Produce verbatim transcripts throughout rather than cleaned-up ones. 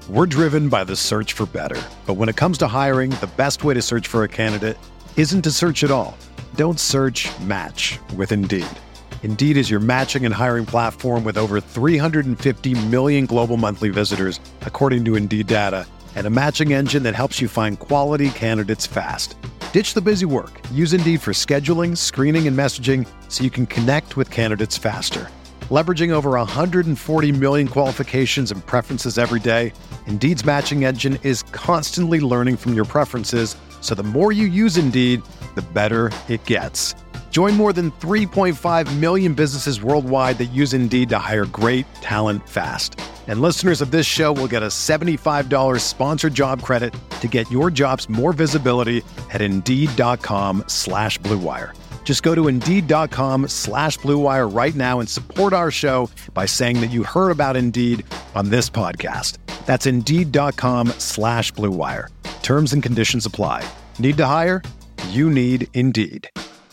We're driven by the search for better. But when it comes to hiring, the best way to search for a candidate isn't to search at all. Don't search, match with Indeed. Indeed is your matching and hiring platform with over three hundred fifty million global monthly visitors, according to Indeed data, and a matching engine that helps you find quality candidates fast. Ditch the busy work. Use Indeed for scheduling, screening, and messaging so you can connect with candidates faster. Leveraging over one hundred forty million qualifications and preferences every day, Indeed's matching engine is constantly learning from your preferences, so the more you use Indeed, the better it gets. Join more than three point five million businesses worldwide that use Indeed to hire great talent fast. And listeners of this show will get a seventy-five dollars sponsored job credit to get your jobs more visibility at Indeed.com slash Blue Wire. Just go to Indeed.com slash Blue Wire right now and support our show by saying that you heard about Indeed on this podcast. That's Indeed.com slash Blue Wire. Terms and conditions apply. Need to hire? You need Indeed.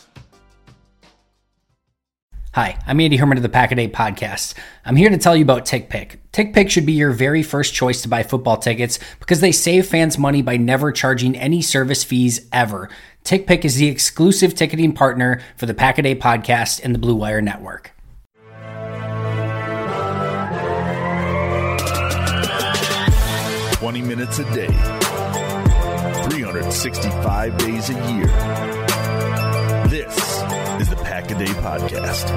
Hi, I'm Andy Herman of the Pack-A-Day Podcast. I'm here to tell you about TickPick. TickPick should be your very first choice to buy football tickets because they save fans money by never charging any service fees ever. TickPick is the exclusive ticketing partner for the Pack-A-Day Podcast and the Blue Wire Network. twenty minutes a day, three hundred sixty-five days a year. This is the Pack-A-Day Podcast.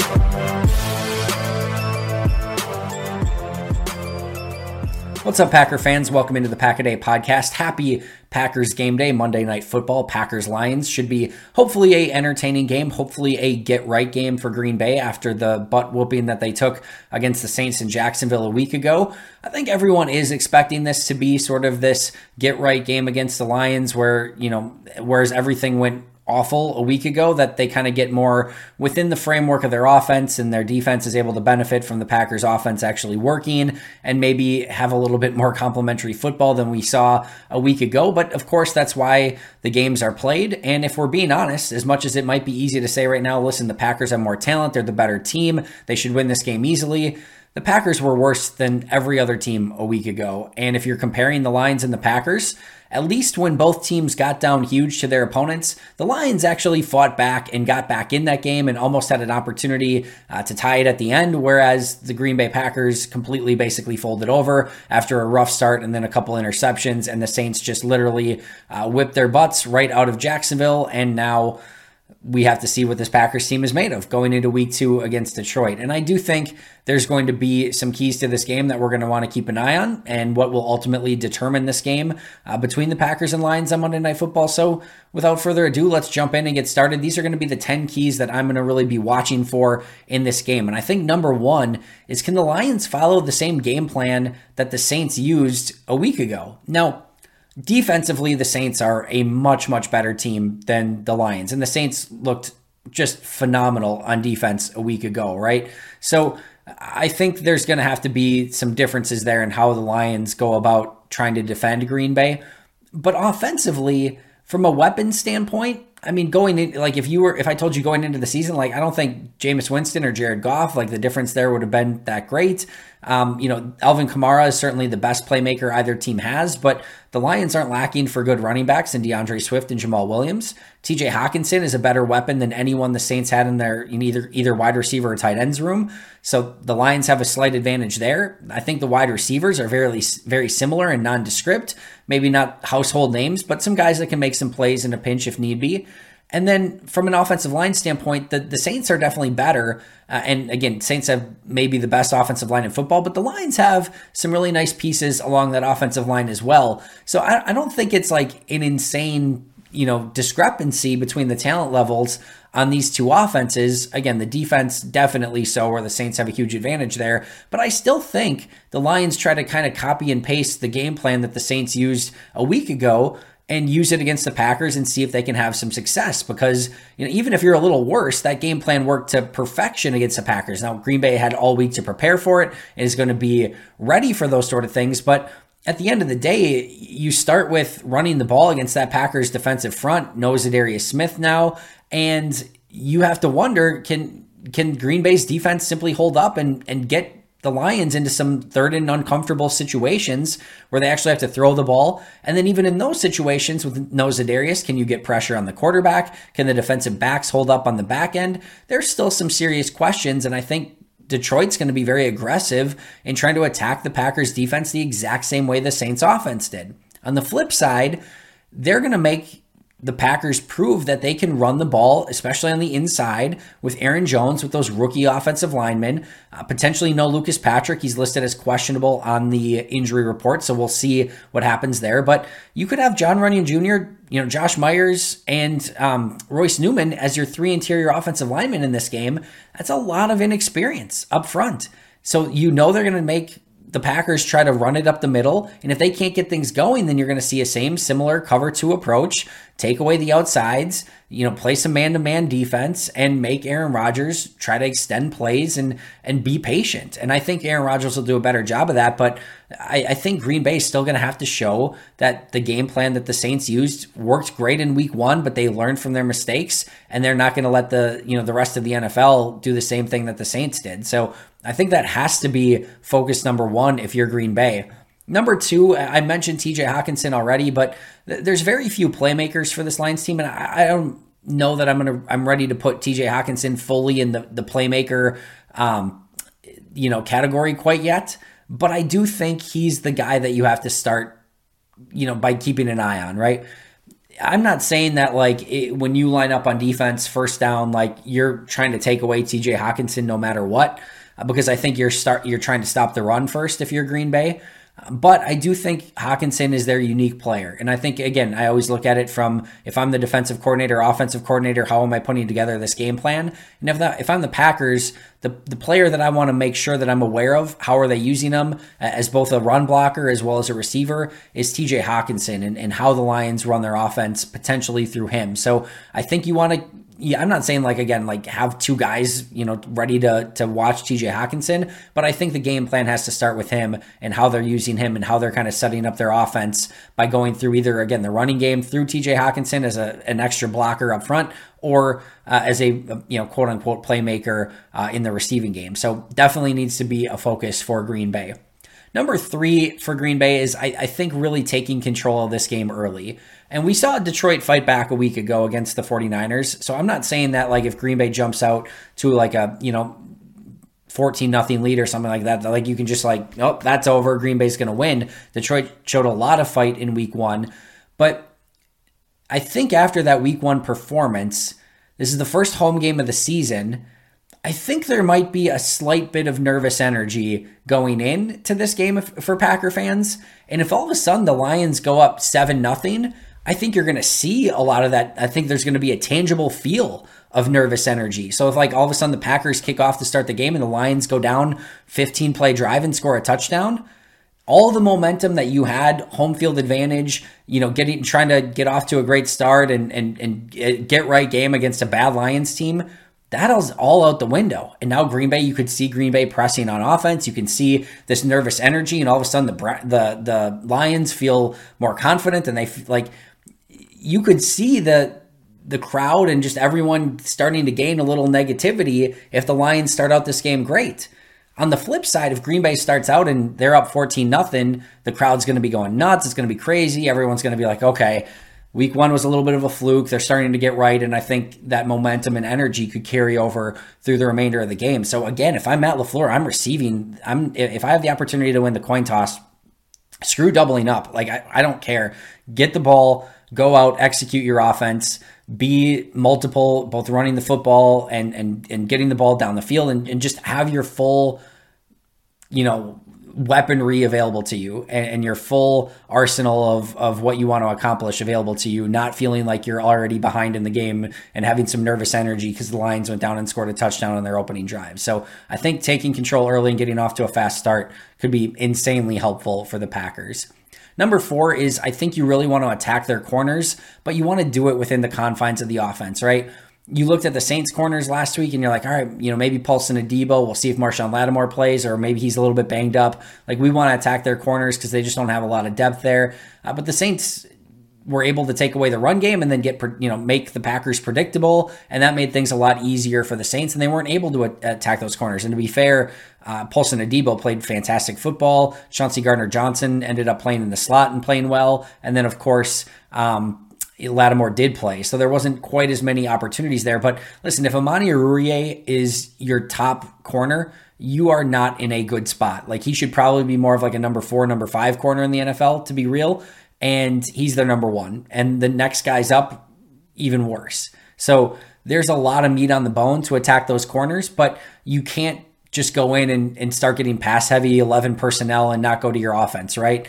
What's up, Packer fans? Welcome into the Pack-A-Day Podcast. Happy Packers game day, Monday Night Football. Packers-Lions should be hopefully a entertaining game, hopefully a get-right game for Green Bay after the butt-whooping that they took against the Saints in Jacksonville a week ago. I think everyone is expecting this to be sort of this get-right game against the Lions where, you know, whereas everything went awful a week ago, that they kind of get more within the framework of their offense and their defense is able to benefit from the Packers offense actually working and maybe have a little bit more complimentary football than we saw a week ago. But of course, that's why the games are played. And if we're being honest, as much as it might be easy to say right now, listen, the Packers have more talent, they're the better team, they should win this game easily. The Packers were worse than every other team a week ago. And if you're comparing the Lions and the Packers, at least when both teams got down huge to their opponents, the Lions actually fought back and got back in that game and almost had an opportunity uh, to tie it at the end, whereas the Green Bay Packers completely basically folded over after a rough start and then a couple interceptions, and the Saints just literally uh, whipped their butts right out of Jacksonville, and now we have to see what this Packers team is made of going into week two against Detroit. And I do think there's going to be some keys to this game that we're going to want to keep an eye on and what will ultimately determine this game uh, between the Packers and Lions on Monday Night Football. So without further ado, let's jump in and get started. These are going to be the ten keys that I'm going to really be watching for in this game. And I think number one is, can the Lions follow the same game plan that the Saints used a week ago? Now, defensively, the Saints are a much, much better team than the Lions. And the Saints looked just phenomenal on defense a week ago, right? So I think there's going to have to be some differences there in how the Lions go about trying to defend Green Bay. But offensively, from a weapon standpoint, I mean, going in, like if you were, if I told you going into the season, like I don't think Jameis Winston or Jared Goff, like the difference there would have been that great. Um, you know, Alvin Kamara is certainly the best playmaker either team has, but the Lions aren't lacking for good running backs in DeAndre Swift and Jamal Williams. T J Hockenson is a better weapon than anyone the Saints had in their in either either wide receiver or tight ends room. So the Lions have a slight advantage there. I think the wide receivers are very, very similar and nondescript. Maybe not household names, but some guys that can make some plays in a pinch if need be. And then from an offensive line standpoint, the, the Saints are definitely better. Uh, and again, Saints have maybe the best offensive line in football, but the Lions have some really nice pieces along that offensive line as well. So I, I don't think it's like an insane, you know, discrepancy between the talent levels on these two offenses. Again, the defense definitely so, where the Saints have a huge advantage there. But I still think the Lions try to kind of copy and paste the game plan that the Saints used a week ago and use it against the Packers and see if they can have some success. Because, you know, even if you're a little worse, that game plan worked to perfection against the Packers. Now, Green Bay had all week to prepare for it and is going to be ready for those sort of things. But at the end of the day, you start with running the ball against that Packers defensive front, no Zadarius Smith now, and you have to wonder, can can Green Bay's defense simply hold up and, and get the Lions into some third and uncomfortable situations where they actually have to throw the ball. And then even in those situations with no Za'Darius, can you get pressure on the quarterback? Can the defensive backs hold up on the back end? There's still some serious questions, and I think Detroit's going to be very aggressive in trying to attack the Packers defense the exact same way the Saints offense did. On the flip side, they're going to make the Packers prove that they can run the ball, especially on the inside with Aaron Jones, with those rookie offensive linemen. Uh, potentially no Lucas Patrick. He's listed as questionable on the injury report, so we'll see what happens there. But you could have John Runyon Junior, you know, Josh Myers, and um, Royce Newman as your three interior offensive linemen in this game. That's a lot of inexperience up front. So you know they're going to make the Packers try to run it up the middle, and if they can't get things going, then you're going to see a same similar cover two approach, take away the outsides, you know, play some man-to-man defense, and make Aaron Rodgers try to extend plays and and be patient. And I think Aaron Rodgers will do a better job of that, but I, I think Green Bay is still going to have to show that the game plan that the Saints used worked great in week one, but they learned from their mistakes, and they're not going to let the, you know, the rest of the N F L do the same thing that the Saints did. So I think that has to be focus number one if you're Green Bay. Number two, I mentioned T J Hockenson already, but th- there's very few playmakers for this Lions team, and I, I don't know that I'm gonna I'm ready to put T J Hockenson fully in the the playmaker um, you know category quite yet. But I do think he's the guy that you have to start, you know, by keeping an eye on, right? I'm not saying that like it, when you line up on defense, first down, like you're trying to take away T J Hockenson no matter what. Because I think you're start you're trying to stop the run first if you're Green Bay. But I do think Hockenson is their unique player. And I think, again, I always look at it from, if I'm the defensive coordinator, offensive coordinator, how am I putting together this game plan? And if that, if I'm the Packers, the, the player that I want to make sure that I'm aware of, how are they using them as both a run blocker as well as a receiver, is T J Hockenson, and, and how the Lions run their offense potentially through him. So I think you want to, yeah, I'm not saying like, again, like have two guys, you know, ready to to watch T J Hockenson, but I think the game plan has to start with him and how they're using him and how they're kind of setting up their offense by going through either, again, the running game through T J Hockenson as a, an extra blocker up front, or uh, as a, you know, quote unquote playmaker uh, in the receiving game. So definitely needs to be a focus for Green Bay. Number three for Green Bay is, I, I think, really taking control of this game early. And we saw Detroit fight back a week ago against the 49ers. So I'm not saying that, like, if Green Bay jumps out to, like, a, you know, fourteen nothing lead or something like that, that like, you can just, like, oh, that's over, Green Bay's going to win. Detroit showed a lot of fight in week one. But I think after that week one performance, this is the first home game of the season, I think there might be a slight bit of nervous energy going into this game for Packer fans. And if all of a sudden the Lions go up seven nothing, I think you're going to see a lot of that. I think there's going to be a tangible feel of nervous energy. So if like all of a sudden the Packers kick off to start the game and the Lions go down fifteen play drive and score a touchdown, all the momentum that you had, home field advantage, you know, getting trying to get off to a great start and and and get right game against a bad Lions team, that'll all out the window. And now Green Bay, you could see Green Bay pressing on offense. You can see this nervous energy, and all of a sudden the the the Lions feel more confident, and they feel like you could see the the crowd and just everyone starting to gain a little negativity if the Lions start out this game great. On the flip side, if Green Bay starts out and they're up fourteen nothing, the crowd's going to be going nuts. It's going to be crazy. Everyone's going to be like, okay, week one was a little bit of a fluke. They're starting to get right, and I think that momentum and energy could carry over through the remainder of the game. So again, if I'm Matt LaFleur, I'm receiving. I'm if I have the opportunity to win the coin toss, screw doubling up. Like I, I don't care. Get the ball, go out, execute your offense, be multiple, both running the football and and and getting the ball down the field, and, and just have your full, you know, weaponry available to you and, and your full arsenal of, of what you want to accomplish available to you, not feeling like you're already behind in the game and having some nervous energy because the Lions went down and scored a touchdown on their opening drive. So I think taking control early and getting off to a fast start could be insanely helpful for the Packers. Number four is, I think you really want to attack their corners, but you want to do it within the confines of the offense, right? You looked at the Saints corners last week and you're like, all right, you know, maybe Paulson Adebo, we'll see if Marshawn Lattimore plays, or maybe he's a little bit banged up. Like, we want to attack their corners because they just don't have a lot of depth there. Uh, but the Saints, were able to take away the run game and then get, you know, make the Packers predictable. And that made things a lot easier for the Saints, and they weren't able to attack those corners. And to be fair, uh, Paulson Adebo played fantastic football. Chauncey Gardner-Johnson ended up playing in the slot and playing well. And then, of course, um, Lattimore did play. So there wasn't quite as many opportunities there. But listen, if Amani Oruwariye is your top corner, you are not in a good spot. Like, he should probably be more of like a number four, number five corner in the N F L, to be real. And he's their number one. And the next guy's up, even worse. So there's a lot of meat on the bone to attack those corners, but you can't just go in and, and start getting pass heavy eleven personnel and not go to your offense, right?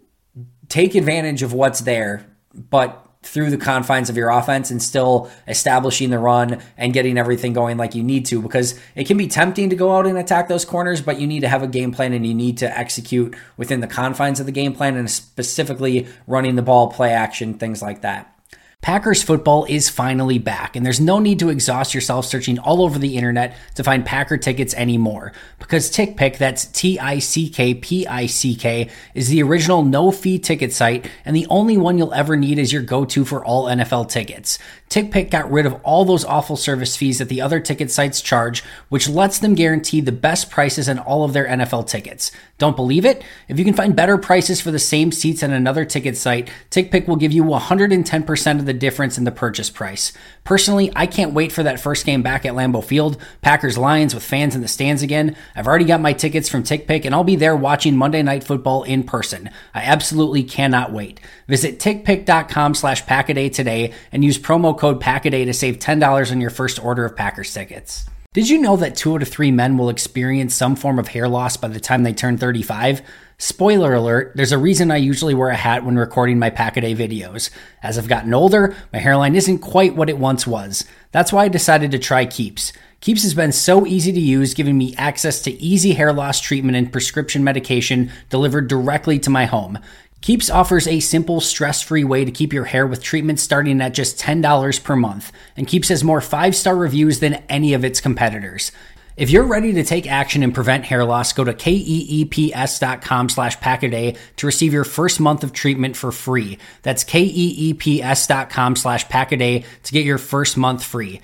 Take advantage of what's there, but through the confines of your offense and still establishing the run and getting everything going like you need to, because it can be tempting to go out and attack those corners, but you need to have a game plan and you need to execute within the confines of the game plan, and specifically running the ball, play action, things like that. Packers football is finally back, and there's no need to exhaust yourself searching all over the internet to find Packer tickets anymore, because TickPick, that's T I C K P I C K, is the original no-fee ticket site, and the only one you'll ever need is your go-to for all N F L tickets. TickPick got rid of all those awful service fees that the other ticket sites charge, which lets them guarantee the best prices on all of their N F L tickets. Don't believe it? If you can find better prices for the same seats on another ticket site, TickPick will give you one hundred ten percent of the difference in the purchase price. Personally, I can't wait for that first game back at Lambeau Field, Packers-Lions with fans in the stands again. I've already got my tickets from TickPick, and I'll be there watching Monday Night Football in person. I absolutely cannot wait. Visit tickpick.com slash Packaday today and use promo code Packaday to save ten dollars on your first order of Packers tickets. Did you know that two out of three men will experience some form of hair loss by the time they turn thirty-five? Spoiler alert, there's a reason I usually wear a hat when recording my Packaday videos. As I've gotten older, my hairline isn't quite what it once was. That's why I decided to try Keeps. Keeps has been so easy to use, giving me access to easy hair loss treatment and prescription medication delivered directly to my home. Keeps offers a simple, stress-free way to keep your hair with treatment starting at just ten dollars per month, and Keeps has more five-star reviews than any of its competitors. If you're ready to take action and prevent hair loss, go to keeps.com slash Packaday to receive your first month of treatment for free. That's keeps.com slash Packaday to get your first month free.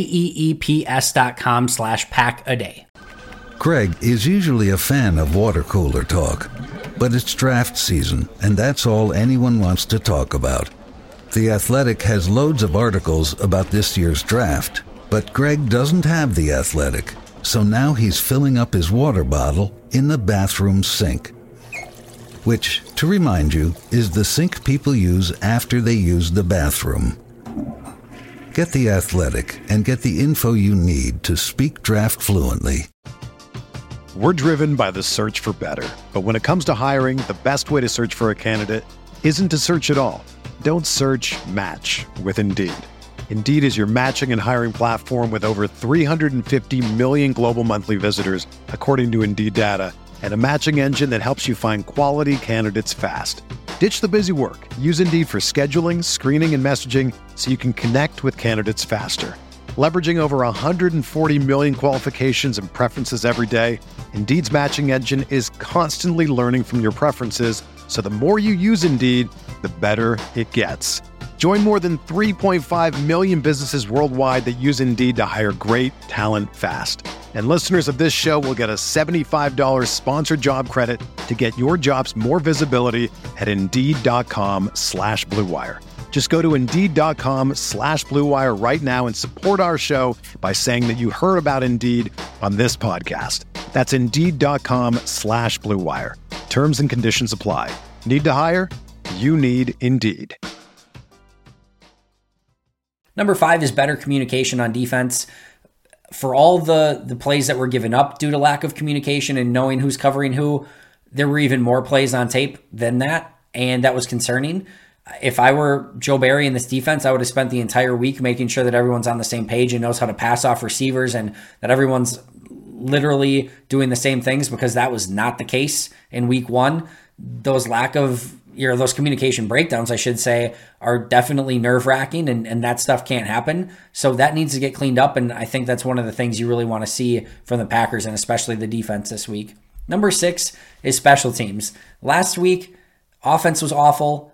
keeps.com slash Packaday. Greg is usually a fan of water cooler talk, but it's draft season, and that's all anyone wants to talk about. The Athletic has loads of articles about this year's draft, but Greg doesn't have The Athletic. So now he's filling up his water bottle in the bathroom sink, which, to remind you, is the sink people use after they use the bathroom. Get The Athletic and get the info you need to speak draft fluently. We're driven by the search for better. But when it comes to hiring, the best way to search for a candidate isn't to search at all. Don't search, match with Indeed. Indeed is your matching and hiring platform with over three hundred fifty million global monthly visitors, according to Indeed data, and a matching engine that helps you find quality candidates fast. Ditch the busy work. Use Indeed for scheduling, screening, and messaging so you can connect with candidates faster. Leveraging over one hundred forty million qualifications and preferences every day, Indeed's matching engine is constantly learning from your preferences, so the more you use Indeed, the better it gets. Join more than three point five million businesses worldwide that use Indeed to hire great talent fast. And listeners of this show will get a seventy-five dollars sponsored job credit to get your jobs more visibility at Indeed.com slash Blue Wire. Just go to Indeed.com slash Blue Wire right now and support our show by saying that you heard about Indeed on this podcast. That's Indeed.com slash Blue Wire. Terms and conditions apply. Need to hire? You need Indeed. Number five is better communication on defense. For all the, the plays that were given up due to lack of communication and knowing who's covering who, there were even more plays on tape than that, and that was concerning. If I were Joe Barry in this defense, I would have spent the entire week making sure that everyone's on the same page and knows how to pass off receivers and that everyone's literally doing the same things, because that was not the case in week one. Those lack of, you know, those communication breakdowns, I should say, are definitely nerve-wracking, and, and that stuff can't happen. So that needs to get cleaned up, and I think that's one of the things you really want to see from the Packers, and especially the defense this week. Number six is special teams. Last week, offense was awful.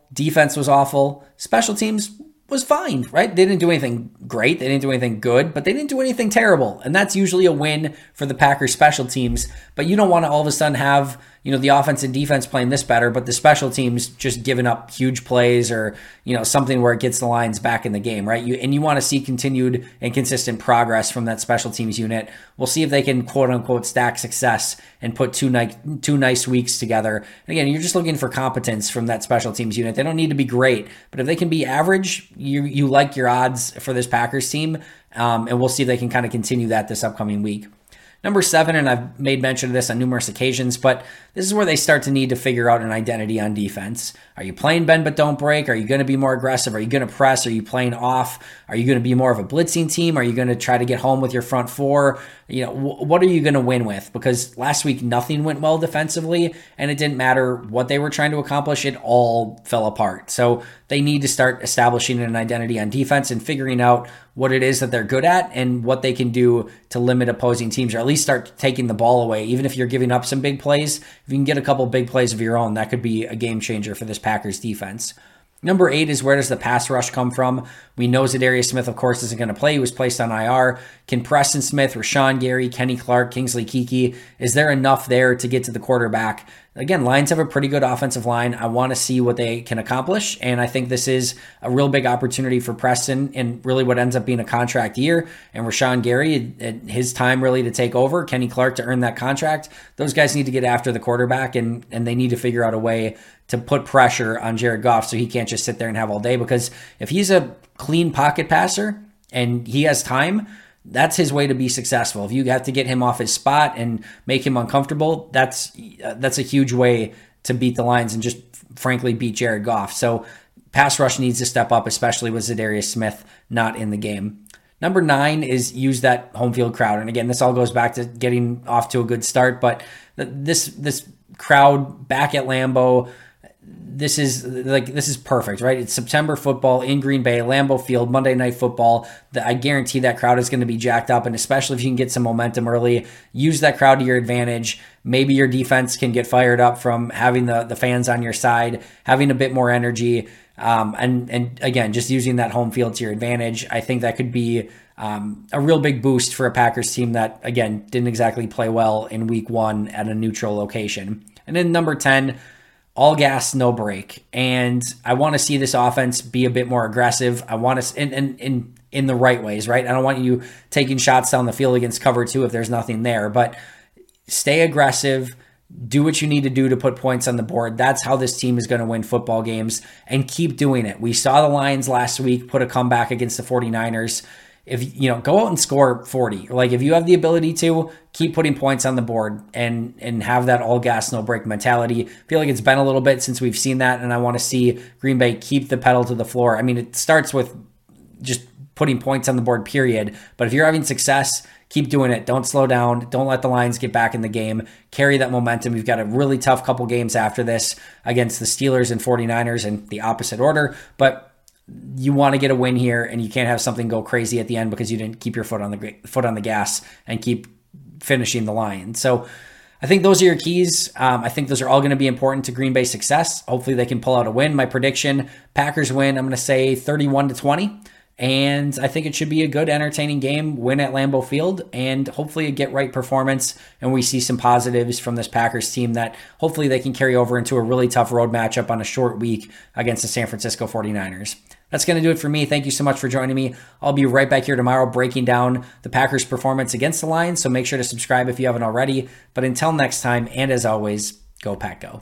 Defense was awful. Special teams was fine, right? They didn't do anything great. They didn't do anything good, but they didn't do anything terrible. And that's usually a win for the Packers special teams. But you don't want to all of a sudden have, you know, the offense and defense playing this better, but the special teams just giving up huge plays or, you know, something where it gets the Lions back in the game, right? You and you want to see continued and consistent progress from that special teams unit. We'll see if they can quote unquote stack success and put two nice two nice weeks together. And again, you're just looking for competence from that special teams unit. They don't need to be great, but if they can be average, you you like your odds for this Packers team. Um, and we'll see if they can kind of continue that this upcoming week. Number seven, and I've made mention of this on numerous occasions, but this is where they start to need to figure out an identity on defense. Are you playing bend but don't break? Are you going to be more aggressive? Are you going to press? Are you playing off? Are you going to be more of a blitzing team? Are you going to try to get home with your front four? You know, w- what are you going to win with? Because last week nothing went well defensively, and it didn't matter what they were trying to accomplish. It all fell apart. So they need to start establishing an identity on defense and figuring out what it is that they're good at and what they can do to limit opposing teams, or at least start taking the ball away. Even if you're giving up some big plays, if you can get a couple big plays of your own, that could be a game changer for this Packers defense. Number eight is, where does the pass rush come from? We know Za'Darius Smith, of course, isn't going to play. He was placed on I R. Can Preston Smith, Rashawn Gary, Kenny Clark, Kingsley Keke, is there enough there to get to the quarterback? Again, Lions have a pretty good offensive line. I want to see what they can accomplish, and I think this is a real big opportunity for Preston and really what ends up being a contract year. And Rashawn Gary, at his time really to take over, Kenny Clark to earn that contract. Those guys need to get after the quarterback, and, and they need to figure out a way to put pressure on Jared Goff so he can't just sit there and have all day, because if he's a clean pocket passer and he has time, that's his way to be successful. If you have to get him off his spot and make him uncomfortable, that's uh, that's a huge way to beat the Lions and just frankly beat Jared Goff. So pass rush needs to step up, especially with Za'Darius Smith not in the game. Number nine is use that home field crowd. And again, this all goes back to getting off to a good start, but this this crowd back at Lambeau, This is like this is perfect, right? It's September football in Green Bay, Lambeau Field, Monday Night Football. I guarantee that crowd is going to be jacked up, and especially if you can get some momentum early, use that crowd to your advantage. Maybe your defense can get fired up from having the, the fans on your side, having a bit more energy, um, and and again, just using that home field to your advantage. I think that could be um, a real big boost for a Packers team that, again, didn't exactly play well in week one at a neutral location. And then number ten, all gas, no break. And I want to see this offense be a bit more aggressive. I want to, in, in, in, in the right ways, right? I don't want you taking shots down the field against cover two if there's nothing there, but stay aggressive, do what you need to do to put points on the board. That's how this team is going to win football games, and keep doing it. We saw the Lions last week put a comeback against the 49ers. If you know, go out and score forty. Like, if you have the ability to, keep putting points on the board and and have that all gas, no break mentality. I feel like it's been a little bit since we've seen that, and I want to see Green Bay keep the pedal to the floor. I mean, it starts with just putting points on the board, period. But if you're having success, keep doing it. Don't slow down. Don't let the Lions get back in the game. Carry that momentum. We've got a really tough couple games after this against the Steelers and 49ers in the opposite order, but you want to get a win here, and you can't have something go crazy at the end because you didn't keep your foot on the foot on the gas and keep finishing the line. So I think those are your keys. Um, I think those are all going to be important to Green Bay's success. Hopefully they can pull out a win. My prediction, Packers win, I'm going to say thirty-one to twenty. And I think it should be a good, entertaining game, win at Lambeau Field, and hopefully a get-right performance, and we see some positives from this Packers team that hopefully they can carry over into a really tough road matchup on a short week against the San Francisco 49ers. That's going to do it for me. Thank you so much for joining me. I'll be right back here tomorrow breaking down the Packers' performance against the Lions, so make sure to subscribe if you haven't already. But until next time, and as always, go Pack Go.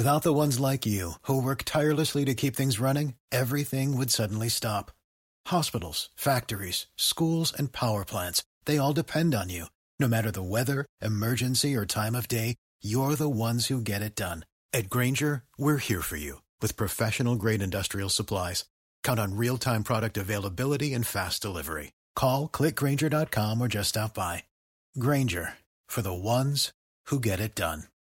Without the ones like you, who work tirelessly to keep things running, everything would suddenly stop. Hospitals, factories, schools, and power plants, they all depend on you. No matter the weather, emergency, or time of day, you're the ones who get it done. At Grainger, we're here for you with professional-grade industrial supplies. Count on real-time product availability and fast delivery. Call, click Grainger dot com, or just stop by. Grainger, for the ones who get it done.